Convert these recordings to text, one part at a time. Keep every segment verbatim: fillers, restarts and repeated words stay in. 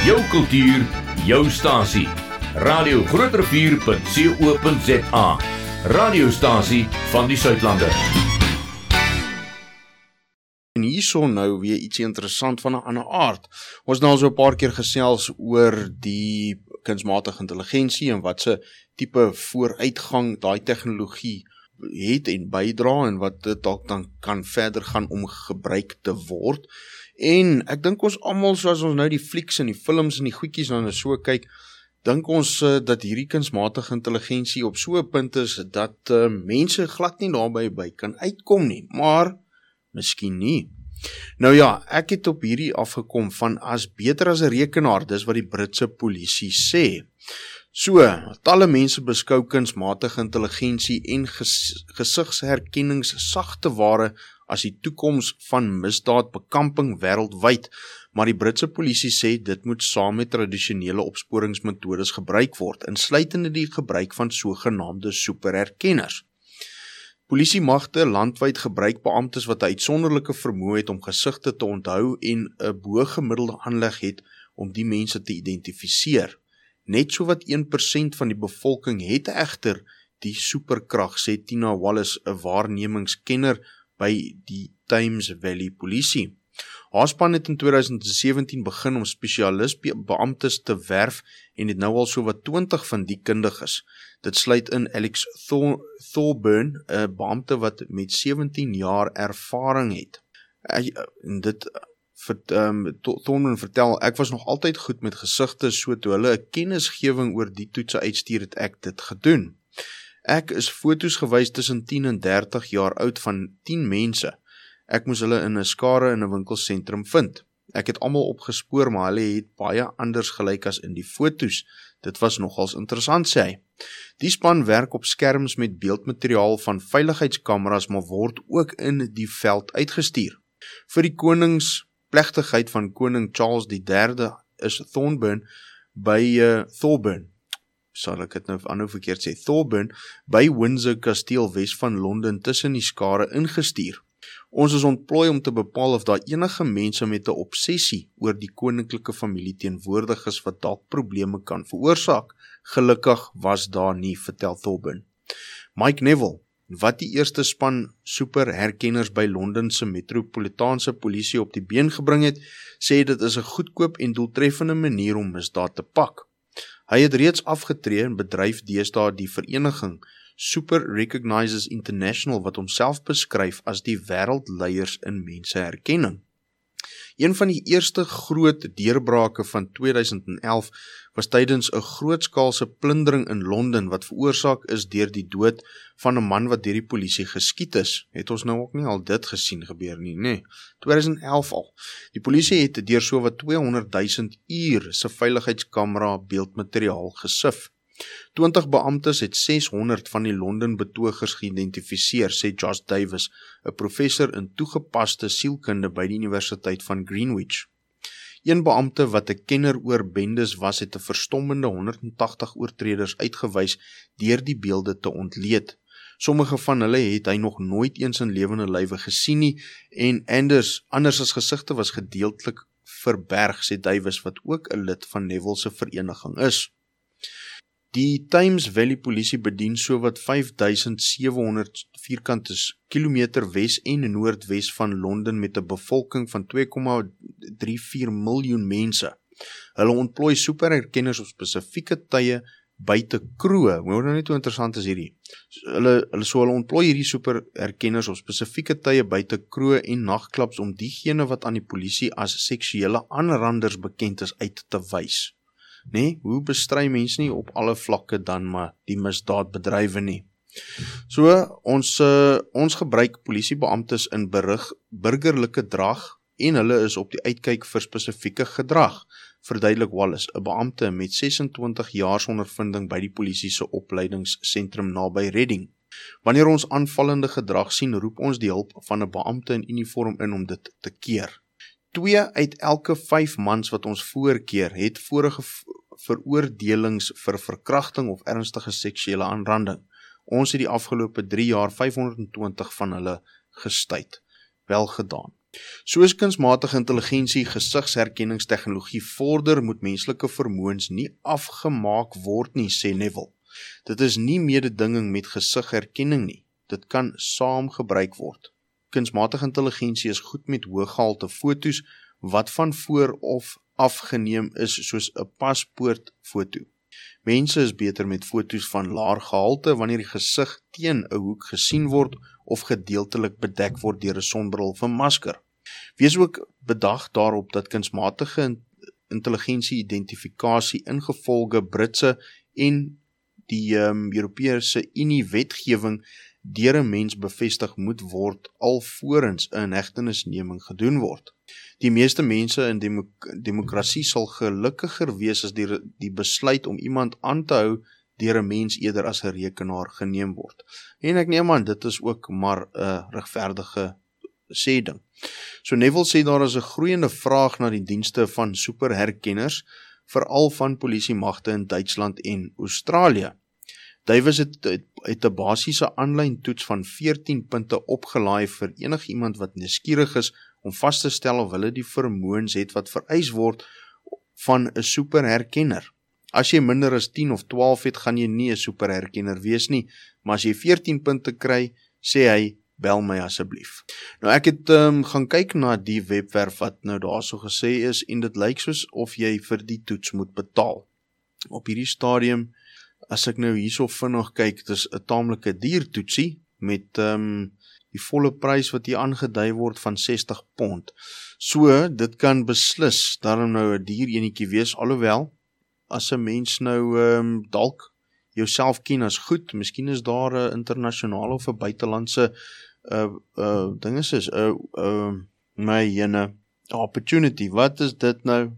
Jou kultuur, jou stasie. Radio Groot Rivier punt co punt za. Radiostasie van die Suidlande. En hierso nou weer iets interessant van 'n ander aard. Ons het nou al so 'n paar keer gesels oor die kunsmatige intelligensie en wat se tipe vooruitgang daai tegnologie het en bydra en wat dit dalk dan kan verder gaan om gebruik te word. En ek dink ons almal, soos ons nou die flieks en die films en die goedjies dan so kyk, dink ons uh, dat hierdie kunsmatige intelligensie op so 'n punt is dat uh, mense glad nie daarby by kan uitkom nie, maar miskien nie. Nou ja, ek het op hierdie afgekom van as beter as 'n rekenaar, dis wat die Britse polisie sê. So, talle mense beskou kunsmatige intelligensie en ges gesigsherkennings sagte ware as die toekoms van misdaadbekamping wêreldwyd, maar die Britse polisie sê dit moet saam met tradisionele opsporingsmetodes gebruik word, insluitende die gebruik van sogenaamde superherkenners. Polisiemagte landwyd gebruik beamptes wat 'n uitsonderlike vermoë het om gesigte te onthou en 'n bo-gemiddelde aanleg het om die mense te identifiseer. Net so wat een persent van die bevolking het egter die superkrag, sê Tina Wallace, 'n waarnemingskenner by die Thames Valley Polisie. Haar span het in twintig sewentien begin om spesialis beamptes te werf en het nou al so wat twintig van die kundiges. Dit sluit in Alex Thor Thorburn, 'n beampte wat met sewentien jaar ervaring het. En dit um, Thorburn vertel, ek was nog altyd goed met gesigte, so toe hulle 'n kennisgewing oor die toetse uitstuur het ek dit gedoen. Ek is foto's gewys tussen tien en dertig jaar oud van tien mense. Ek moes hulle in 'n skare in 'n winkelsentrum vind. Ek het almal opgespoor, maar hulle het baie anders gelyk as in die foto's. Dit was nogals interessant, sê hy. Die span werk op skerms met beeldmateriaal van veiligheidskameras, maar word ook in die veld uitgestuur. Vir die koningsplegtigheid van koning Charles die derde is Thorburn by uh, Thorburn, sal ek het nou aanhou verkeerd sê, Thorburn by Windsor Kasteel Wes van Londen tussen die skare ingestuur. Ons is ontplooi om te bepaal of daar enige mense met 'n obsessie oor die koninklike familie teenwoordig is wat dalk probleme kan veroorsaak. Gelukkig was daar nie, vertel Thorburn. Mike Neville, wat die eerste span superherkenners by Londen se metropolitaanse polisie op die been gebring het, sê dit is 'n goedkoop en doeltreffende manier om misdaad te pak. Hy het reeds afgetree en bedryf deesdae die vereniging Super Recognizers International wat homself beskryf as die wêreldleiers in menseherkenning. Een van die eerste groot deurbrake van twintig elf was tydens 'n grootskaalse plundering in Londen wat veroorsaak is deur die dood van 'n man wat deur die polisie geskiet is. Het ons nou ook nie al dit gesien gebeur nie, nee. twintig elf al. Die polisie het deur so wat tweehonderd duisend uur se veiligheidskamera beeldmateriaal gesif. twintig beamptes het seshonderd van die Londen betogers geïdentifiseer, sê Josh Davis, 'n professor in toegepaste sielkunde by die Universiteit van Greenwich. Een beampte wat 'n kenner oor bendes was, het 'n verstommende honderd en tagtig oortreders uitgewys deur die beelde te ontleed. Sommige van hulle het hy nog nooit eens in lewende lywe gesien nie en anders, anders as gesigte was gedeeltelik verberg, sê Davis, wat ook 'n lid van Neville se vereniging is. Die Thames Valley Polisie bedien so wat vyf duisend sewe honderd vierkante kilometer wes en noordwes van Londen met 'n bevolking van twee komma drie vier miljoen mense. Hulle ontplooi superherkenners op spesifieke tye buite kroë. Hoor nou net hoe interessant is hierdie. Hulle hulle so hulle ontplooi hierdie superherkenners op spesifieke tye buite kroë en nagklubs om diegene wat aan die polisie as seksuele aanranders bekend is uit te wys. Nee, hoe bestry mense nie op alle vlakke dan maar die misdaadbedrywe nie. So, ons, uh, ons gebruik polisiebeamptes in berig, burgerlike drag en hulle is op die uitkyk vir spesifieke gedrag, verduidelik Wallace, 'n beampte met ses en twintig jaar ondervinding by die polisie se opleidingsentrum naby Reading. Wanneer ons aanvallende gedrag sien, roep ons die hulp van 'n beampte in uniform in om dit te keer. Twee uit elke vyf mans wat ons voorkeer, het vorige veroordelings vir verkrachting of ernstige seksuele aanranding. Ons het die afgelope drie jaar vyfhonderd en twintig van hulle gestuit. Wel gedaan. Soos kunsmatige intelligensie gesigsherkenningstegnologie vorder, moet menslike vermoëns nie afgemaak word nie, sê Neville. Dit is nie mededinging met gesigherkenning nie. Dit kan saam gebruik word. Kunsmatige intelligensie is goed met hoëgehalte foto's wat van voor of afgeneem is soos 'n paspoortfoto. Mense is beter met foto's van laer gehalte wanneer die gesig teen 'n hoek gesien word of gedeeltelik bedek word deur 'n sonbril of 'n masker. Wees ook bedag daarop dat kunsmatige intelligensie identifikasie ingevolge Britse en die um, Europese Unie wetgewing deur 'n mens bevestig moet word alvorens 'n inhegtenisneming gedoen word. Die meeste mense in demok demokrasie sal gelukkiger wees as die, die besluit om iemand aan te hou deur 'n mens eerder as 'n rekenaar geneem word. En ek neem aan, dit is ook maar 'n regverdige sê ding. So Neville sê daar is 'n groeiende vraag na die dienste van superherkenners, veral van polisiemagte in Duitsland en Australië. Davies het, het, het 'n basiese aanlyn toets van veertien punte opgelaai vir enigiemand wat nuuskierig is om vas te stel of hulle die vermoëns het wat vereis word van 'n superherkenner. As jy minder as tien of twaalf het, gaan jy nie 'n superherkenner wees nie, maar as jy veertien punte kry, sê hy, bel my asseblief. Nou ek het um, gaan kyk na die webwerf wat nou daarso gesê is, en dit lyk soos of jy vir die toets moet betaal. Op hierdie stadium, as ek nou hierso vinnig kyk, dit is 'n taamlike duur toetsie, met um, die volle prys wat hier aangedui word van sestig pond. So, dit kan beslis daarom nou 'n duur enetjie wees, alhoewel, as 'n mens nou um, dalk jouself ken as goed, miskien is daar 'n internasionale of 'n buitelandse uh, uh, ding is is, uh, uh, my jene, opportunity, wat is dit nou?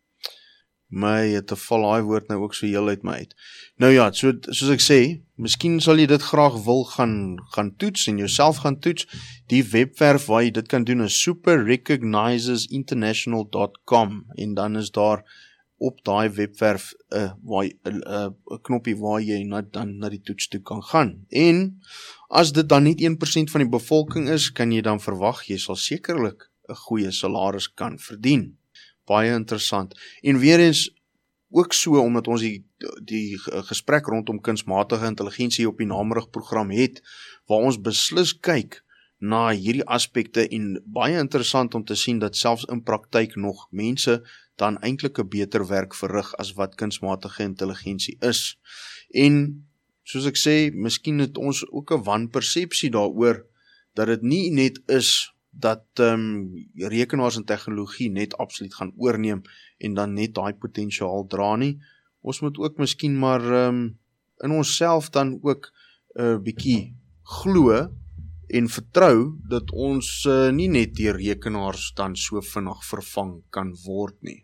My, het te val daai woord nou ook so heel uit my uit. Nou ja, so, soos ek sê, miskien sal jy dit graag wil gaan, gaan toets en jouself gaan toets. Die webwerf waar jy dit kan doen is super recognizes international dot com, en dan is daar op daai webwerf 'n uh, waar, uh, uh, knoppie waar jy na, dan na die toets toe kan gaan. En as dit dan net een persent van die bevolking is, kan jy dan verwag, jy sal sekerlik 'n goeie salaris kan verdien. Baie interessant. En weer eens, ook so, omdat ons die, die gesprek rondom kunsmatige intelligensie op die Namerig program het, waar ons beslis kyk na hierdie aspekte, en baie interessant om te sien dat selfs in praktyk nog mense dan eintlik 'n beter werk verrig as wat kunsmatige intelligensie is. En soos ek sê, miskien het ons ook 'n wanpersepsie daaroor dat dit nie net is dat um, rekenaars en tegnologie net absoluut gaan oorneem en dan net daai potensiaal dra nie. Ons moet ook miskien maar um, in onsself dan ook 'n uh, bietjie glo en vertrou dat ons uh, nie net deur rekenaars dan so vinnig vervang kan word nie.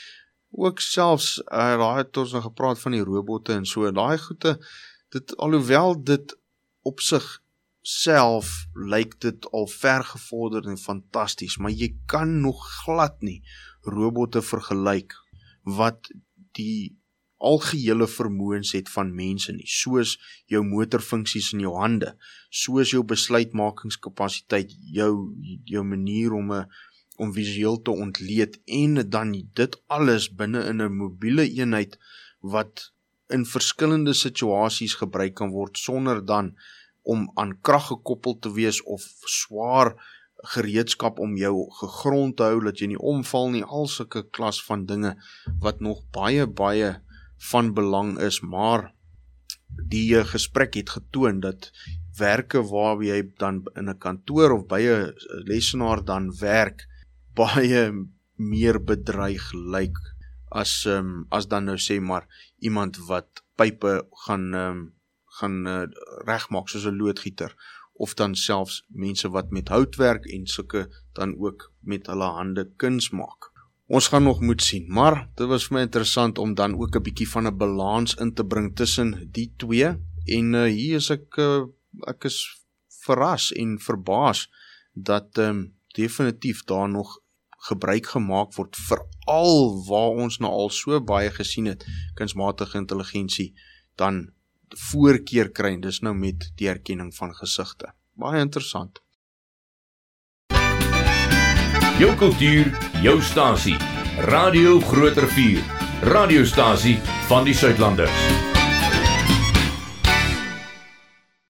Ook selfs, uh, daar het ons nog gepraat van die robotte en so, daai goede, dit, alhoewel dit op sig self lyk dit al vergevorderd en fantasties, maar jy kan nog glad nie robotte vergelyk wat die algehele vermoëns het van mense nie, soos jou motorfunksies in jou hande, soos jou besluitmakingskapasiteit, jou, jou manier om, a, om visueel te ontleed, en dan dit alles binne in 'n mobiele eenheid wat in verskillende situasies gebruik kan word, sonder dan om aan krag gekoppel te wees of swaar gereedskap om jou gegrond te hou, dat jy nie omval nie, al sulke klas van dinge wat nog baie, baie van belang is, maar die gesprek het getoon dat werke waar jy dan in 'n kantoor of by 'n lesenaar dan werk, baie meer bedreig lyk as, um, as dan nou sê maar iemand wat pype gaan um, gaan uh, regmaak soos 'n loodgieter, of dan selfs mense wat met hout werk en sulke dan ook met hulle hande kuns maak. Ons gaan nog moet sien, maar dit was vir my interessant om dan ook 'n bietjie van 'n balans in te bring tussen die twee, en uh, hier is ek, uh, ek is verras en verbaas dat um, definitief daar nog gebruik gemaak word, veral waar ons nou al so baie gesien het, kunsmatige intelligensie, dan voorkeur kry, dis nou met die herkenning van gesigte. Baie interessant. Jou kultuur, jou stasie. Radio Groot Rivier. Radiostasie van die Suidlanders.